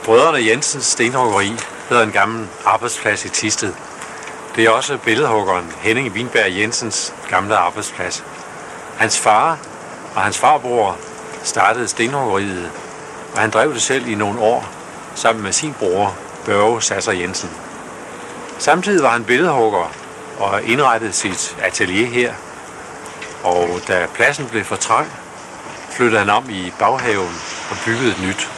Brødrene Jensens stenhuggeri hedder en gammel arbejdsplads i Thisted. Det er også billedhuggeren Henning Winberg Jensens gamle arbejdsplads. Hans far og hans farbror startede stenhuggeriet, og han drev det selv i nogle år sammen med sin bror Børge Sasser Jensen. Samtidig var han billedhugger og indrettede sit atelier her. Og da pladsen blev for trang, flyttede han om i baghaven og byggede et nyt.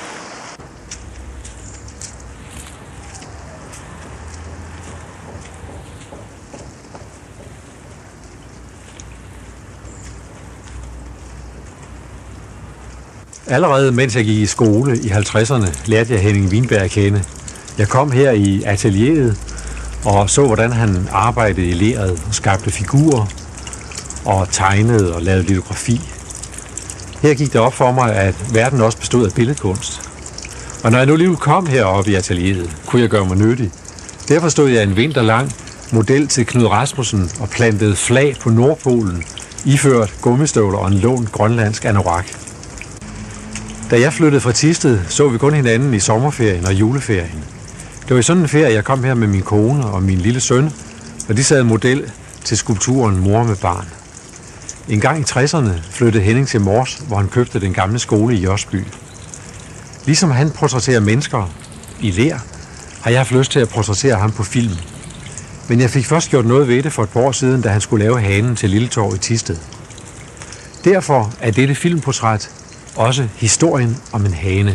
Allerede mens jeg gik i skole i 50'erne, lærte jeg Henning Winberg at kende. Jeg kom her i atelieret og så, hvordan han arbejdede i leret og skabte figurer og tegnede og lavede litografi. Her gik det op for mig, at verden også bestod af billedkunst. Og når jeg nu lige kom herop i atelieret, kunne jeg gøre mig nyttig. Derfor stod jeg en vinter lang model til Knud Rasmussen og plantede flag på Nordpolen, iført gummistøvler og en lånt grønlandsk anorak. Da jeg flyttede fra Thisted, så vi kun hinanden i sommerferien og juleferien. Det var i sådan en ferie, jeg kom her med min kone og min lille søn, og de sad model til skulpturen Mor med barn. En gang i 60'erne flyttede Henning til Mors, hvor han købte den gamle skole i Josby. Ligesom han portrætterer mennesker i ler, har jeg haft lyst til at portrættere ham på film. Men jeg fik først gjort noget ved det for et par år siden, da han skulle lave hanen til Lilletorv i Thisted. Derfor er dette filmportræt også historien om en hane.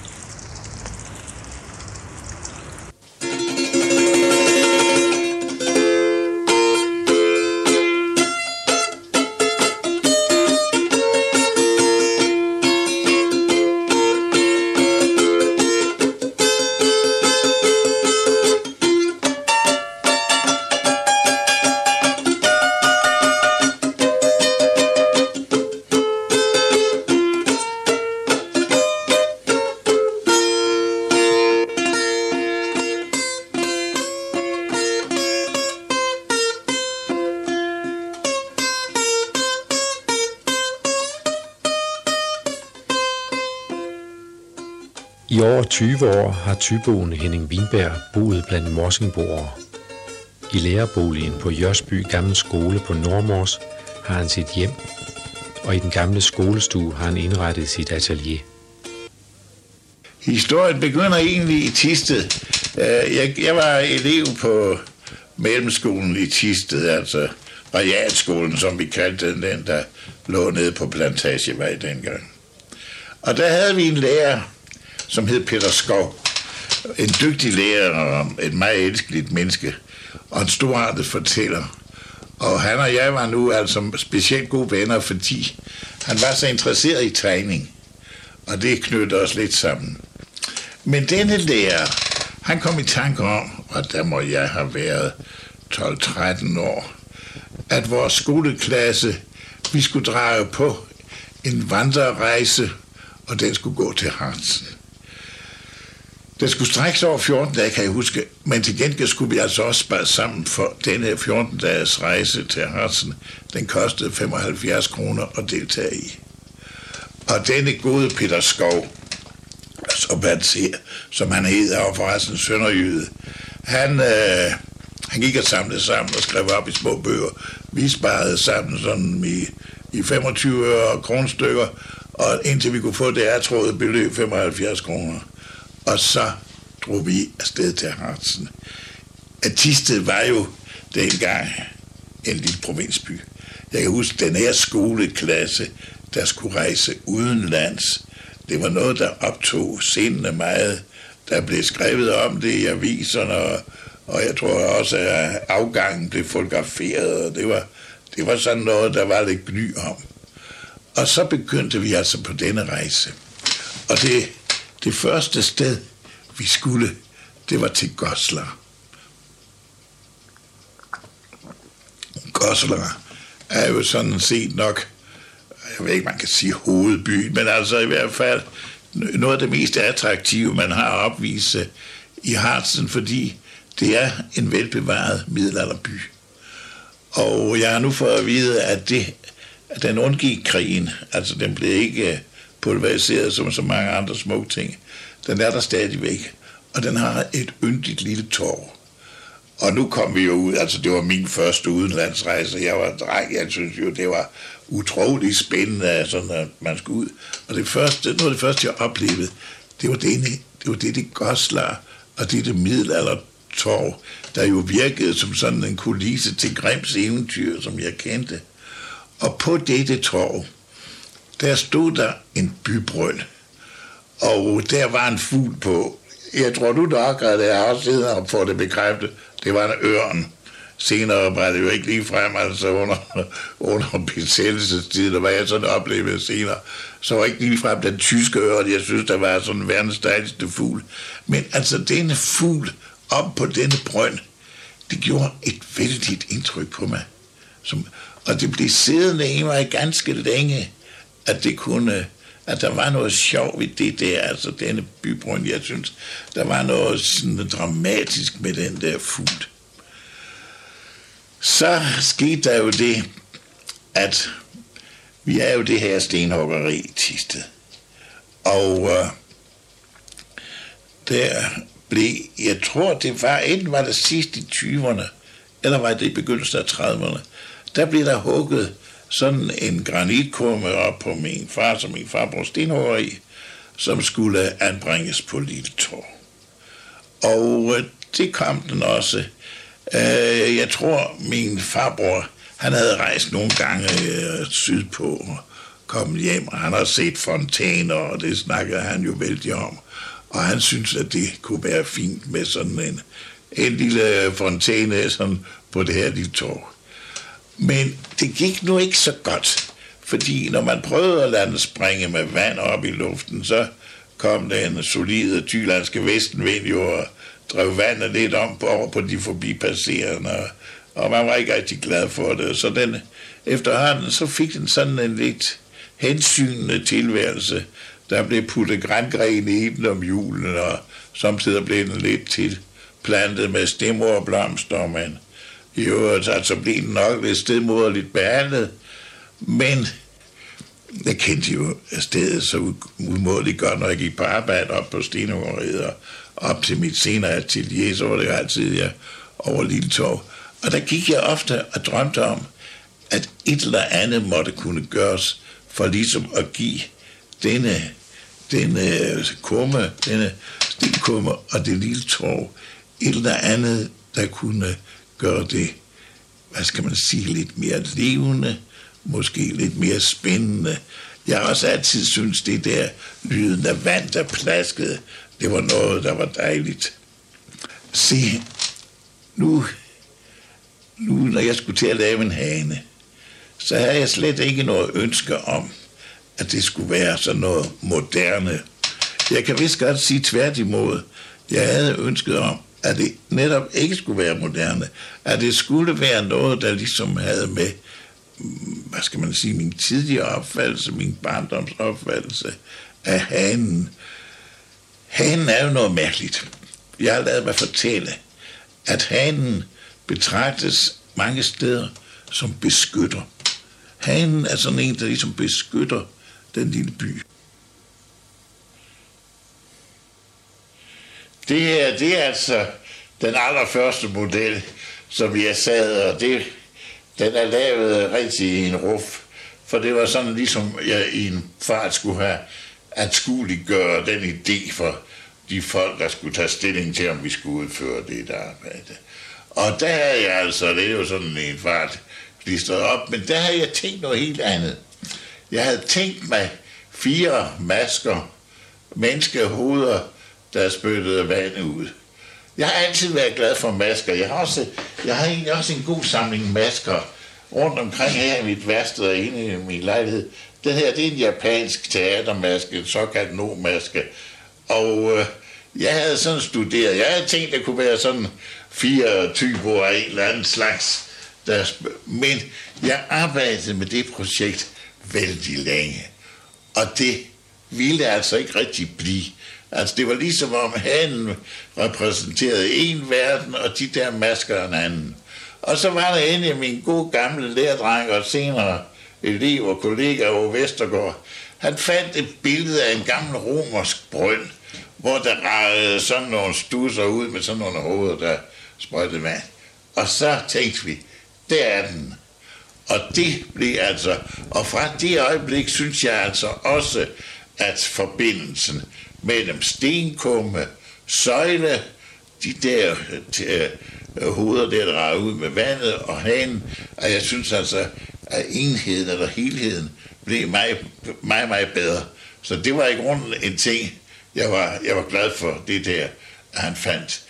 I over 20 år har thyboen Henning Winberg boet blandt morsingboere. I lærerboligen på Jørsby Gamle Skole på Nordmors har han sit hjem, og i den gamle skolestue har han indrettet sit atelier. Historien begynder egentlig i Thisted. Jeg var elev på mellemskolen i Thisted, altså realskolen, som vi kaldte den, der lå nede på Plantagevej dengang. Og der havde vi en lærer, som hed Peter Skov. En dygtig lærer og et meget elskeligt menneske, og en storartet fortæller. Og han og jeg var nu altså specielt gode venner, fordi han var så interesseret i tegning, og det knyttede os lidt sammen. Men denne lærer, han kom i tanke om, og der må jeg have været 12-13 år, at vores skoleklasse, vi skulle drage på en vandrerejse, og den skulle gå til Harzen. Den skulle strækkes over 14 dage, kan jeg huske, men til gengæld skulle vi altså også spare sammen for denne 14-dages rejse til Harzen. Den kostede 75 kroner at deltage i. Og denne gode Peter Skov, som han hedder, og forresten sønderjyde, han gik og samlede sammen og skrev op i små bøger. Vi sparede sammen sådan i 25 kronestykker, og indtil vi kunne få det ertrådede beløb 75 kroner. Og så drog vi afsted til Harzen. Thisted var jo dengang en lille provinsby. Jeg kan huske, den her skoleklasse, der skulle rejse udenlands. Det var noget, der optog sindene meget. Der blev skrevet om det i aviserne, og jeg tror også, at afgangen blev fotograferet. Det var sådan noget, der var lidt gny om. Og så begyndte vi altså på denne rejse. Og det første sted, vi skulle, det var til Goslar. Goslar er jo sådan set nok, jeg ved ikke, man kan sige hovedby, men altså i hvert fald noget af det mest attraktive, man har at opvise i Harzen, fordi det er en velbevaret middelalderby. Og jeg har nu fået at vide, at den undgik krigen, altså den blev ikke pulveriseret som så mange andre små ting. Den er der stadigvæk, og den har et yndigt lille torv. Og nu kom vi jo ud, altså det var min første udenlandsrejse, jeg var dreng, jeg synes jo, det var utroligt spændende, sådan at man skulle ud. Og noget af det første, jeg oplevede, det var det Goslar og det middelaldertorv, der jo virkede som sådan en kulisse til Grimms eventyr, som jeg kendte. Og på dette torv, der stod der en bybrønd, og der var en fugl på. Jeg tror du nok, at jeg også sidder og får det bekræftet. Det var en ørn. Senere var det jo ikke lige frem, altså under besættelsestiden, og hvad jeg sådan oplevede senere, så var ikke lige frem den tyske ørn, jeg synes, der var sådan verdens dejligste fugl. Men altså denne fugl op på denne brønd, det gjorde et vældigt indtryk på mig. Og det blev siddende i mig ganske længe, at der var noget sjov i det der, altså denne bybrønd, jeg synes, der var noget sådan dramatisk med den der fugl. Så skete der jo det, at vi er jo det her stenhuggeri i Thisted. Og der blev, jeg tror det var, enten var det sidst i 20'erne, eller var det i begyndelsen af 30'erne, der blev der hugget sådan en granitkumme op på min farbrors stenhuggeri, som skulle anbringes på Lille Torv. Og det kom den også. Jeg tror, min farbror, han havde rejst nogle gange sydpå og kommet hjem, og han har set fontæner, og det snakkede han jo vældig om. Og han synes, at det kunne være fint med sådan en lille fontæne sådan på det her Lille Torv. Men det gik nu ikke så godt, fordi når man prøvede at lade den springe med vand op i luften, så kom den solide tylandske vestenvind jo og drev vandet lidt om over på de forbipasserende, og man var ikke rigtig glad for det. Så den efterhånden, så fik den sådan en lidt hensynende tilværelse. Der blev puttet grængrene i den om julen, og samtidig blev den lidt tilplantet med stemorblomster, men i øvrigt, altså blev den nok lidt stedmoderligt behandlet, men jeg kendte jo stedet så udmådeligt godt, når jeg gik på arbejde op på stenhuggeriet og op til mit senere atelier, så var det jo altid over Lille Torv. Og der gik jeg ofte og drømte om, at et eller andet måtte kunne gøres for ligesom at give denne stenkumme og det Lille Torv et eller andet, der kunne gøre det, hvad skal man sige, lidt mere levende, måske lidt mere spændende. Jeg har også altid syntes, det der lyden af vand, der plaskede, det var noget, der var dejligt. Se, nu når jeg skulle til at lave en hane, så havde jeg slet ikke noget ønske om, at det skulle være sådan noget moderne. Jeg kan vist godt sige tværtimod, jeg havde ønsket om, at det netop ikke skulle være moderne, at det skulle være noget, der ligesom havde med, hvad skal man sige, min tidligere opfattelse, min barndomsopfattelse af hanen. Hanen er jo noget mærkeligt. Jeg har ladet mig fortælle, at hanen betragtes mange steder som beskytter. Hanen er sådan en, der ligesom beskytter den lille by. Det her, det er altså den allerførste model, som jeg sad, og den er lavet rigtig i en ruf, for det var sådan ligesom jeg i en fart skulle have anskueliggøre den idé for de folk, der skulle tage stilling til, om vi skulle udføre det der arbejde. Og der havde jeg altså, det er jo sådan en fart klistret op, men der havde jeg tænkt noget helt andet. Jeg havde tænkt mig 4 masker, menneskehoveder, der spyttede vand ud. Jeg har altid været glad for masker. Jeg har egentlig også en god samling masker rundt omkring her i mit værksted og inde i min lejlighed. Den her, det er en japansk teatermaske, en såkaldt no-maske. Og jeg havde sådan studeret. Jeg havde tænkt, at det kunne være sådan 4 typer af en eller anden slags. Men jeg arbejdede med det projekt vældig længe. Og det ville altså ikke rigtig blive. Altså det var ligesom om hanen repræsenterede en verden, og de der masker en anden. Og så var der endelig min gode gamle lærdreng og senere elev og kollega Ove Vestergaard. Han fandt et billede af en gammel romersk brønd, hvor der ragede sådan nogle stusser ud med sådan nogle hoveder, der sprøjtede vand. Og så tænkte vi, der er den. Og det blev altså, og fra det øjeblik synes jeg altså også, at forbindelsen mellem stenkumme, søjle, de der hoveder, der ragede ud med vandet og hanen, og jeg synes altså, at enheden eller helheden blev meget bedre. Så det var i grunden en ting, jeg var glad for, det der, at han fandt.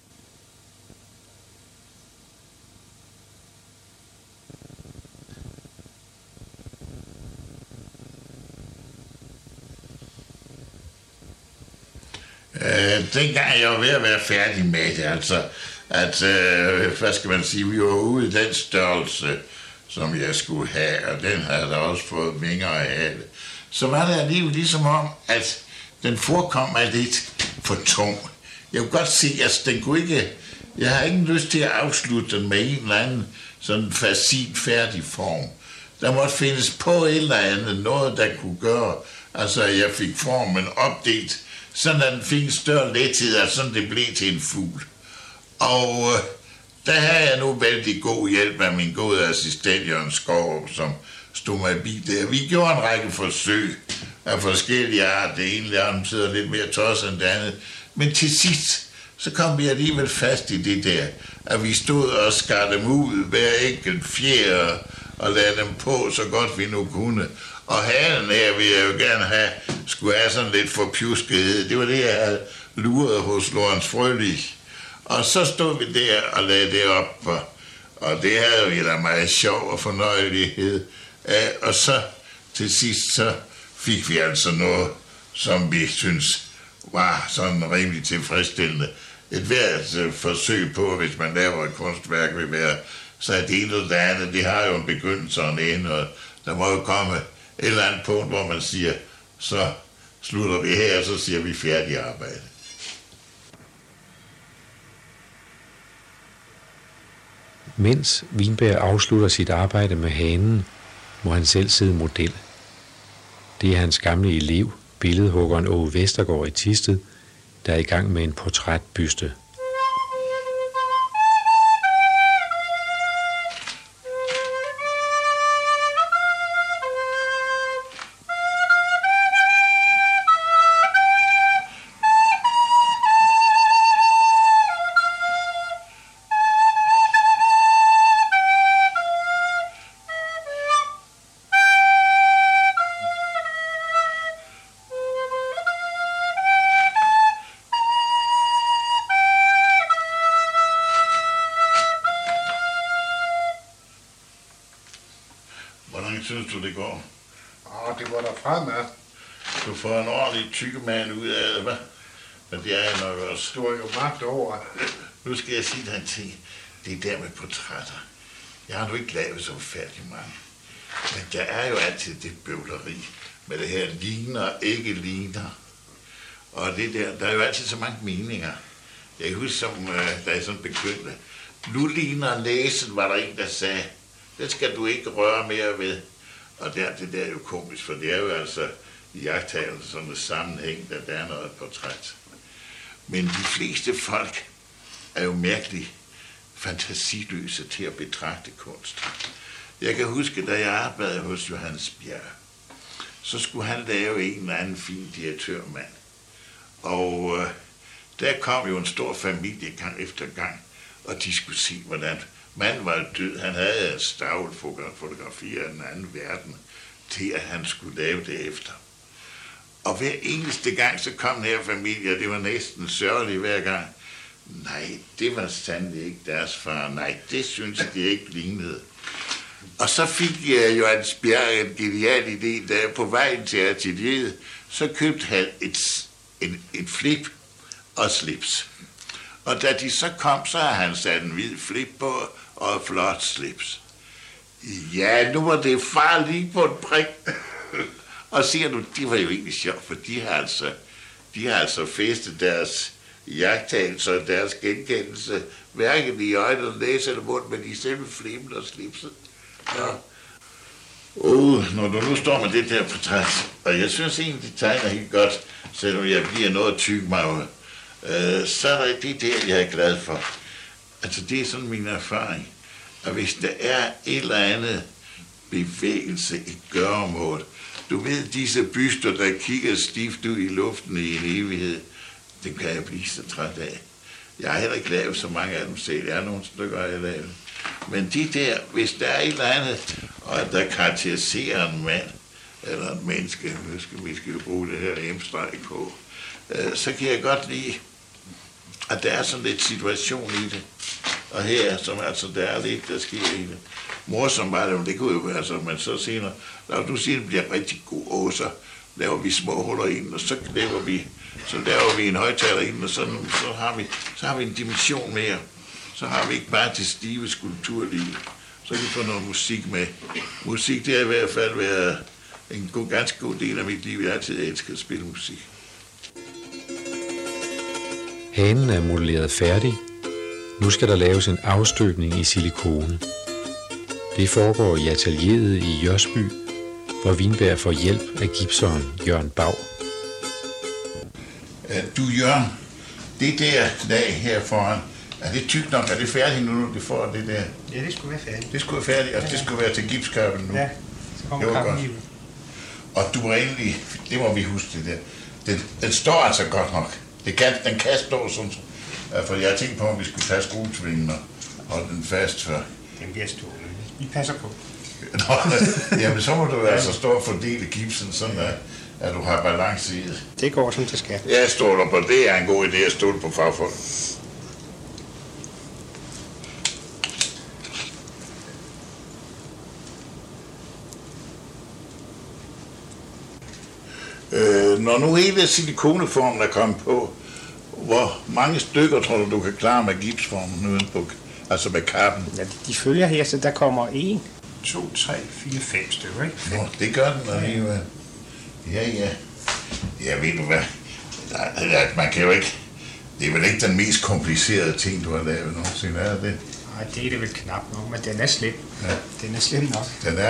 Dengang jeg var ved at være færdig med det, altså, at, hvad skal man sige, vi var ude i den størrelse, som jeg skulle have, og den havde der også fået vinger af hale. Så var det alligevel ligesom om, at den forekom mig lidt for tung. Jeg kunne godt se, at den kunne ikke, jeg har ikke lyst til at afslutte den med en eller anden sådan facil færdig form. Der måtte findes på et eller andet, noget der kunne gøre, altså jeg fik formen opdelt, sådan at den fik en større lethed, og sådan det blev til en fugl. Og der havde jeg nu vældig god hjælp af min gode assistent, Jørgen Skov, som stod mig i bil der. Vi gjorde en række forsøg af forskellige art. Det ene lærte sidder lidt mere tosset end det andet. Men til sidst, så kom vi alligevel fast i det der, at vi stod og skar dem ud, hver enkelt fjer, og lagde dem på, så godt vi nu kunne. Og halen her vil jeg jo gerne have, skulle have sådan lidt for pjuskethed. Det var det, jeg havde luret hos Lorenz Frølich. Og så stod vi der og lagde det op, og det havde vi da meget sjov og fornøjelighed. Og så til sidst, så fik vi altså noget, som vi synes var sådan rimelig tilfredsstillende. Et hvert forsøg på, hvis man laver et kunstværk, vil være så det ene eller det andet. Det har jo en begyndelse og en ende, og der må jo komme et eller andet punkt, hvor man siger, så slutter vi her, og så siger vi færdig arbejde. Mens Winberg afslutter sit arbejde med hanen, må han selv sidde model. Det er hans gamle elev, billedhuggeren Åge Vestergaard i Thisted, der er i gang med en portrætbyste. Hvordan synes du, det går? Det går der fremad. Du får en ordentlig tykkemand ud af det, hva'? Men det er jeg nok også. Du har jo magt over. Nu skal jeg sige dig en ting. Det der med portrætter. Jeg har nu ikke lavet så færdig mange. Men der er jo altid det bøvleri med det her ligner, ikke ligner. Og det der er jo altid så mange meninger. Jeg kan huske, som da jeg sådan begyndte. Nu ligner næsen, var der en, der sagde. Det skal du ikke røre mere ved. Og det der er jo komisk, for det er jo altså iagttagelse sådan en sammenhæng, der er noget portræt. Men de fleste folk er jo mærkeligt fantasiløse til at betragte kunst. Jeg kan huske, da jeg arbejdede hos Johannes Bjerg, så skulle han lave en eller anden fin direktørmand. Og der kom jo en stor familie gang efter gang, og de skulle se, hvordan manden var død. Han havde stavlet fotografier af den anden verden til, at han skulle lave det efter. Og hver eneste gang, så kom den her familie, og det var næsten sørgeligt hver gang. Nej, det var sandelig ikke deres far. Nej, det synes de ikke lignede. Og så fik jeg jo Johannes Bjerg en genial idé, da jeg på vejen til atelieret, så købte han et flip og slips. Og da de så kom, så har han sat en hvid flip på og et flot slips. Ja, nu var det far lige på en prik. Og siger du, det var jo egentlig sjovt, for de har altså festet deres iagttagelser og deres genkendelse, hverken i øjnene, næse eller mund, men i selve flippen og slipset. Ja. Når du nu står med det der portræt, og jeg synes egentlig, det tegner helt godt, selvom jeg bliver noget tyk mig, så er der det der, jeg er glad for. Altså, det er sådan min erfaring, at hvis der er et eller andet bevægelse i gøremål, du ved, disse byster, der kigger stift ud i luften i en evighed, det kan jeg blive så træt af. Jeg har heller ikke lavet så mange af dem selv. Jeg har nogle stykker, jeg har lavet. Men de der, hvis der er et eller andet, og der karakteriserer en mand, eller et menneske, nu skal vi bruge det her M-streg på, så kan jeg godt lide, at der er sådan lidt situation i det. Og her, som altså, der er lidt, der sker i det. Morsomt var det, det kunne jo være så, men så senere, når du siger, det bliver rigtig god, så laver vi små huller i den, og så laver vi en højtaler i den, og så har vi en dimension mere. Så har vi ikke bare det stive skulpturliv. Så kan vi få noget musik med. Musik, det har i hvert fald været en ganske god del af mit liv. Jeg har altid elsket at spille musik. Hanen er modelleret færdig. Nu skal der laves en afstøbning i silikone. Det foregår i atelieret i Jørsby, hvor Winberg får hjælp af gipseren Jørgen Bag. Du Jørgen, det der lag her foran, er det tykt nok? Er det færdigt nu, det får det der? Ja, det skulle være færdigt. Det skulle være færdigt, altså det skulle være til gipskappen nu? Ja, så kommer kappen i. Og du var egentlig, det må vi huske det der, den står altså godt nok. Den kan stå sådan, for jeg tænkte på, om vi skulle tage skruetvingen og holde den fast før. Den bliver stående. Vi passer på. Nå, jamen så må du altså stå og fordele gipsen, sådan at du har balance i det. Det går som det skal. Jeg stoler på det, er en god idé at stole på fagfolk. Når nu hele silikoneformen er kommet på, hvor mange stykker tror du kan klare med gipsformen uden på, altså med kappen? Ja, de følger her, så der kommer 1, 2, 3, 4, 5 stykker, ikke? Nå, det gør den alligevel. Ja. Ja, ved du hvad? Man kan jo ikke... Det er vel ikke den mest komplicerede ting, du har lavet nogensinde, er det? Nej, det er det vel knap nok, men den er slem. Ja. Den er slem nok. Der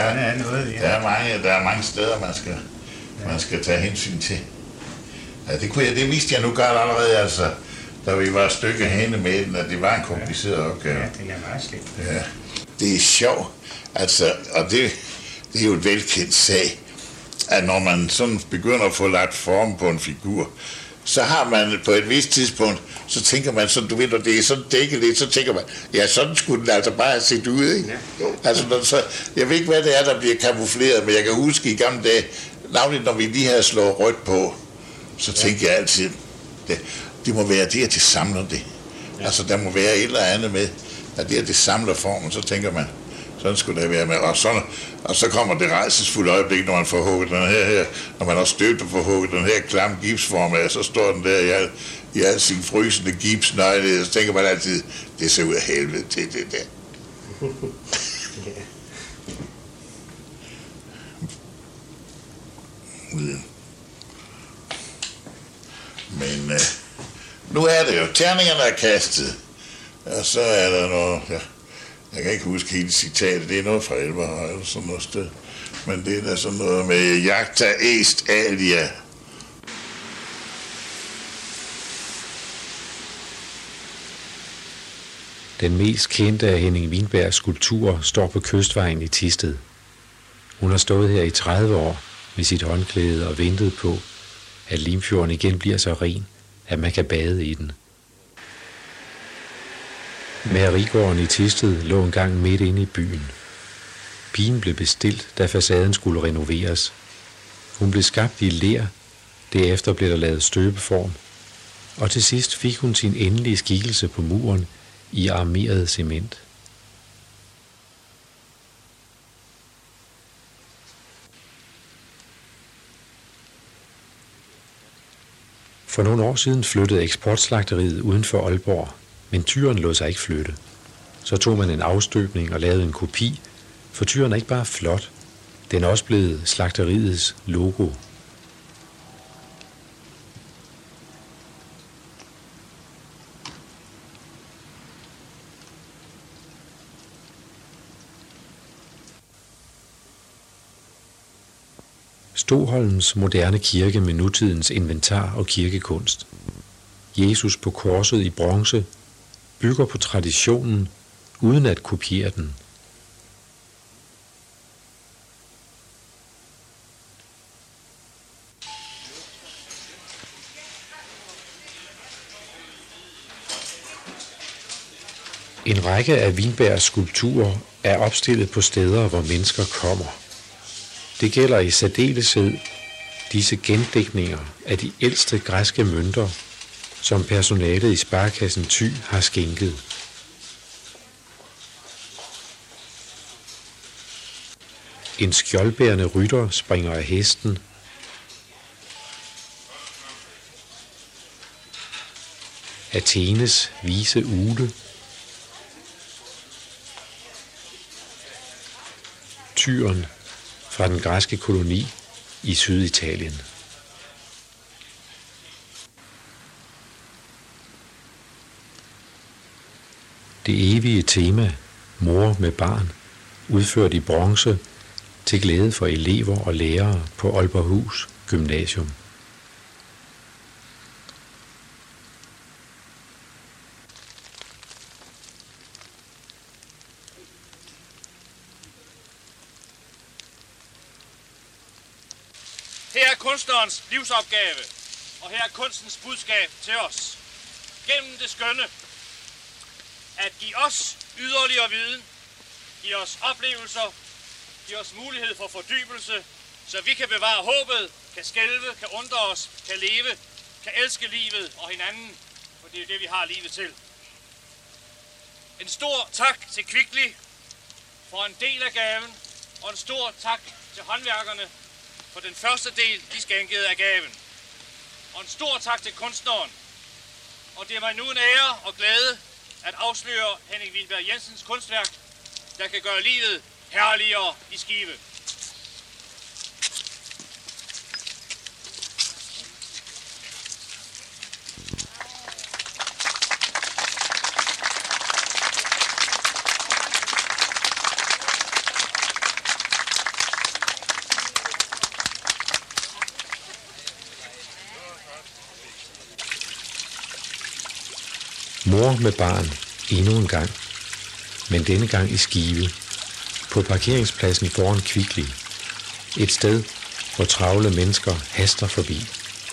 er mange steder, man skal tage hensyn til. Ja, det vidste jeg nu godt allerede, altså, da vi var et stykke henne med den, at det var en kompliceret opgave. Ja, den er meget slem. Ja, det er sjovt, altså, og det er jo et velkendt sag, at når man sådan begynder at få lagt form på en figur, så har man på et vist tidspunkt, så tænker man sådan, du ved, når det er sådan dækket lidt, så tænker man, ja, sådan skulle den altså bare have set ud, ikke? Ja. Altså, jeg ved ikke, hvad det er, der bliver kamufleret, men jeg kan huske i gamle dage, navnligt når vi lige havde slået rødt på, så tænkte jeg altid, det må være det, at det samler det. Ja. Altså, der må være et eller andet med, at det samler formen, så tænker man, sådan skulle det være med. Og så kommer det rejsesfulde øjeblik, når man får hugget den her, når man har støbt og får hugget den her klamme gipsform af, så står den der i al sin frysende gipsnegle, så tænker man altid, det ser ud af helvede til det der. Men nu er det jo, terningerne er kastet, og så er der noget, jeg kan ikke huske helt citatet, det er noget fra Elver eller sådan noget sted, men det er da sådan noget med jagta est alia. Den mest kendte af Henning Winbergs skulpturer står på Kystvejen i Thisted. Hun har stået her i 30 år med sit håndklæde og ventet på, at Limfjorden igen bliver så ren, at man kan bade i den. Mejerigården i Thisted lå engang midt inde i byen. Pigen blev bestilt, da facaden skulle renoveres. Hun blev skabt i ler, derefter blev der lavet støbeform, og til sidst fik hun sin endelige skikkelse på muren i armeret cement. For nogle år siden flyttede eksportslagteriet uden for Aalborg, men tyren lod sig ikke flytte. Så tog man en afstøbning og lavede en kopi, for tyren er ikke bare flot, den er også blevet slagteriets logo. Stoholms moderne kirke med nutidens inventar og kirkekunst. Jesus på korset i bronze bygger på traditionen uden at kopiere den. En række af Winbergs skulpturer er opstillet på steder, hvor mennesker kommer. Det gælder i særdeleshed disse gendækninger af de ældste græske mønter, som personalet i Sparekassen Thy har skænket. En skjoldbærende rytter springer af hesten. Athenes vise ugle. Tyren fra den græske koloni i Syditalien. Det evige tema, mor med barn, udført i bronze til glæde for elever og lærere på Aalborghus Gymnasium. Her er kunstnerens livsopgave, og her er kunstens budskab til os. Gennem det skønne, at give os yderligere viden, give os oplevelser, give os mulighed for fordybelse, så vi kan bevare håbet, kan skælve, kan undre os, kan leve, kan elske livet og hinanden, for det er det, vi har livet til. En stor tak til Kvickly for en del af gaven, og en stor tak til håndværkerne for den første del, de skænkede af gaven. Og en stor tak til kunstneren. Og det er mig nu en ære og glæde at afsløre Henning Winberg Jensens kunstværk, der kan gøre livet herligere i Skive. Mor med barn endnu en gang, men denne gang i Skive, på parkeringspladsen foran Kvickly, et sted, hvor travle mennesker haster forbi.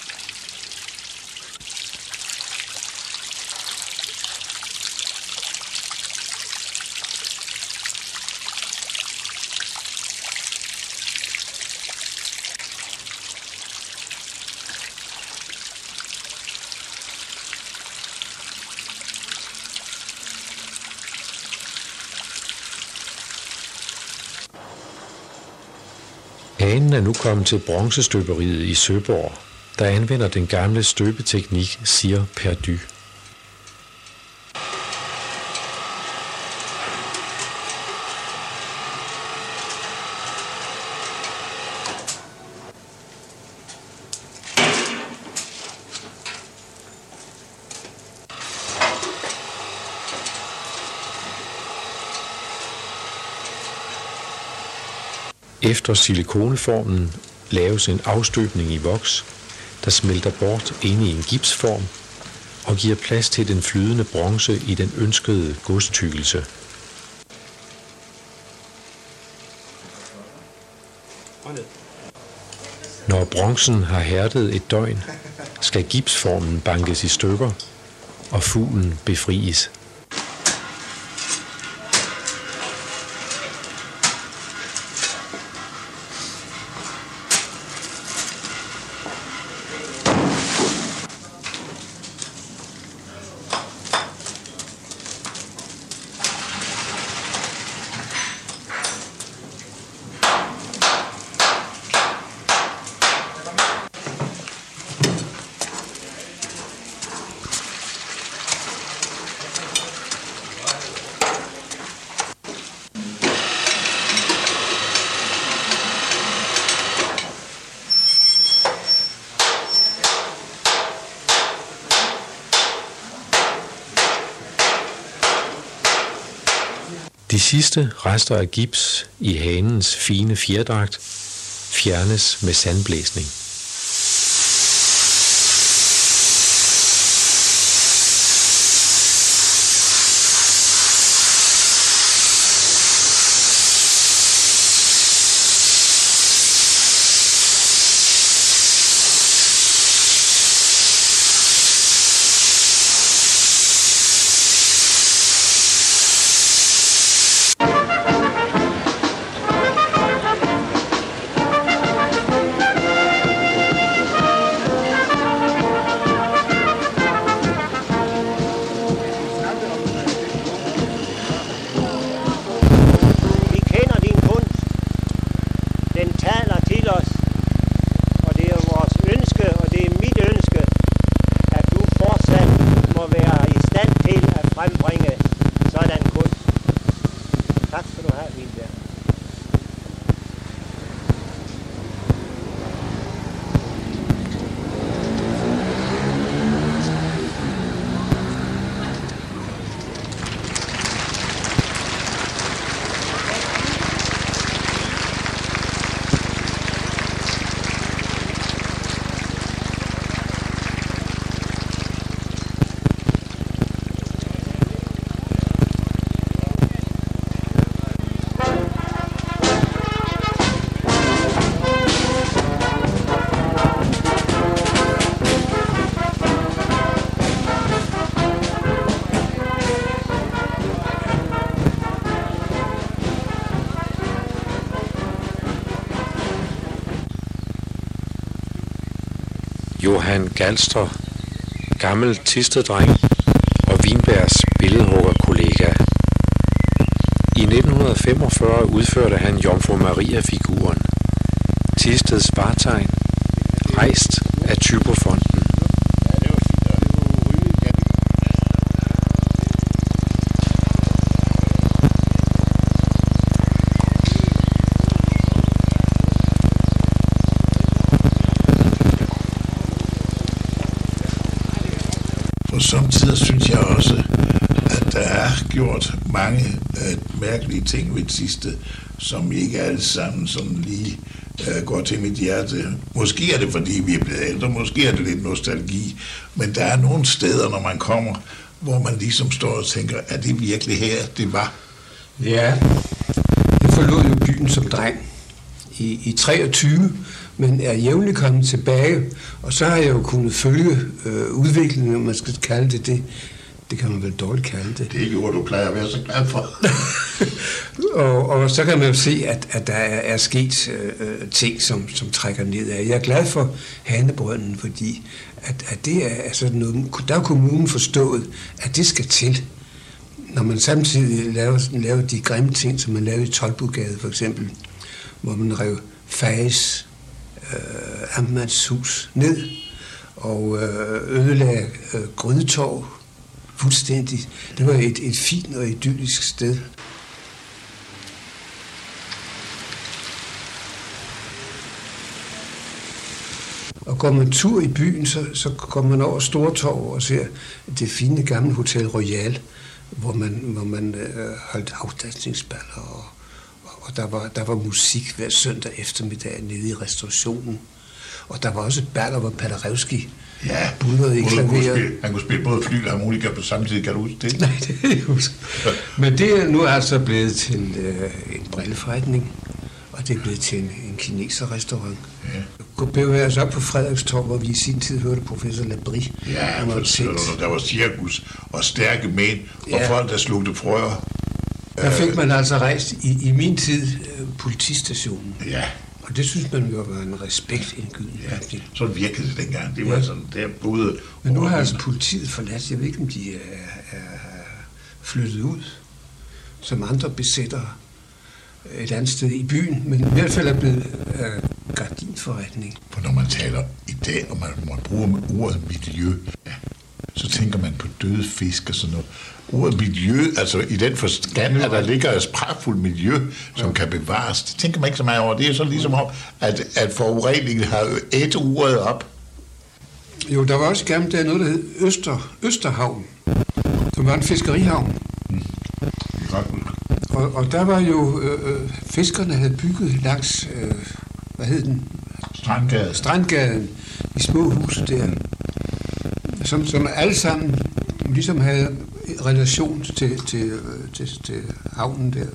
Hanen er nu kommet til bronzestøberiet i Søborg, der anvender den gamle støbeteknik cire perdu. Efter silikoneformen laves en afstøbning i voks, der smelter bort inde i en gipsform og giver plads til den flydende bronze i den ønskede godstykkelse. Når bronzen har hærdet et døgn, skal gipsformen bankes i stykker og fuglen befries. De sidste rester af gips i hanens fine fjerdragt fjernes med sandblæsning. Johan Galstre, gammel Thisted-dreng og Winbergs billedhuggerkollega. I 1945 udførte han Jomfru Maria-figuren. Thisteds vartegn, rejst af Typofonden. Samtidig synes jeg også, at der er gjort mange mærkelige ting ved Thisted, som ikke alle sammen sådan lige går til mit hjerte. Måske er det, fordi vi er blevet ældre, måske er det lidt nostalgi, men der er nogle steder, når man kommer, hvor man ligesom står og tænker, er det virkelig her, det var? Ja, jeg forlod jo byen som dreng i 23, men er jævnligt kommet tilbage, og så har jeg jo kunnet følge udviklingen, om man skal kalde det det. Det kan man vel dårligt kalde det. Det er ikke ord, du plejer at være så glad for. og så kan man jo se, at der er sket ting, som trækker nedad. Jeg er glad for Hanebrønden, fordi at det er sådan noget, der er kommunen forstået, at det skal til. Når man samtidig laver de grimme ting, som man lavede i Toldbugade for eksempel, hvor man rev Fages amtmandshus ned og ødelagde Grydetorv fuldstændig. Det var et fint og idyllisk sted. Og går man tur i byen, så går man over Stortorv og ser det fine gamle Hotel Royal, hvor man holdt afdansningsballer, og der var musik hver søndag eftermiddag nede i restaurationen. Og der var også baller, hvor Paderewski budrede i klaveret. Han kunne spille både flyl og harmonika på samme tid, kan du huske det? Nej, det kan jeg huske. Men det er nu altså blevet til en brilleforretning, og det er blevet til en kineserrestaurant. Ja. Gå bevæge os op på Frederikstorv, hvor vi i sin tid hørte professor Labrie. Ja, der var cirkus og stærke mænd, og folk, der slugte frøer. Der fik man altså rejst i min tid politistationen. Ja. Og det synes man jo var en respektindgydende. Ja, sådan virkede det dengang. Det var sådan, der boede... Men nu har altså politiet forladt. Jeg ved ikke, om de er flyttet ud som andre besættere et andet sted i byen, men i hvert fald er blevet gardinforretning. For når man taler i dag, og man bruger ordet miljø, så tænker man på døde fisk og sådan noget. Ordet miljø, altså i den forstand, at der ligger et pragtfuldt miljø, som kan bevares, det tænker man ikke så meget over. Det er så ligesom om, at forureningen har ædt ordet op. Jo, der var også gammelt der noget, der hed Østerhavn, som var en fiskerihavn. Og der var jo, fiskerne havde bygget langs hvad hed den? Strandgade. Strandgaden, de små huse der, som alle sammen ligesom havde relation til havnen der.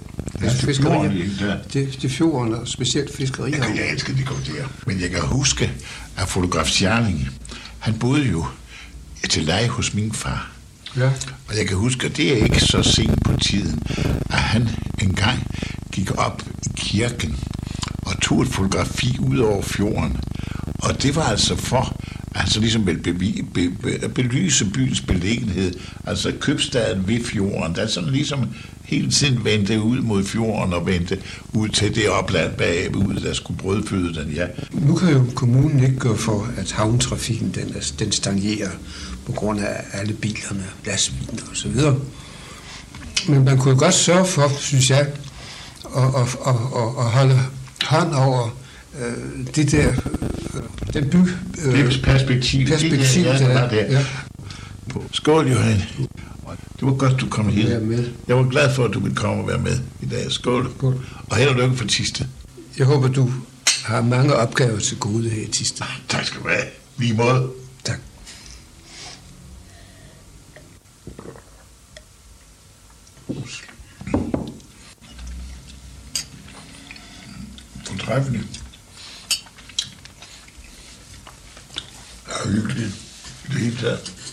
Til fjorden, og specielt fiskerihavnen. Jeg elsker de kom der. Men jeg kan huske, at fotograf Scherling, han boede jo til leje hos min far. Ja. Og jeg kan huske, at det er ikke så sent på tiden, at han engang gik op i kirken og tog et fotografi ud over fjorden. Og det var altså for, altså ligesom belyse byens beliggenhed, altså købstaden ved fjorden, der sådan ligesom hele tiden vendte ud mod fjorden og vendte ud til det opland bagud, der skulle brødføde den, ja. Nu kan jo kommunen ikke gå for, at havntrafikken den stagnerer på grund af alle bilerne, lastbiler og så videre. Men man kunne godt sørge for, synes jeg, at holde hånd over det der, den by... det perspektiv, der var der. Ja. Skål, Johan. Det var godt, du kom hit. Jeg var glad for, at du ville komme og være med i dag. Skål. Skål. Og held og lykke for Thisted. Jeg håber, du har mange opgaver til gode her i Thisted. Tak skal du have. Lige måde. Tak. Fortræffelig. Ja, hyggeligt. Det hele taget.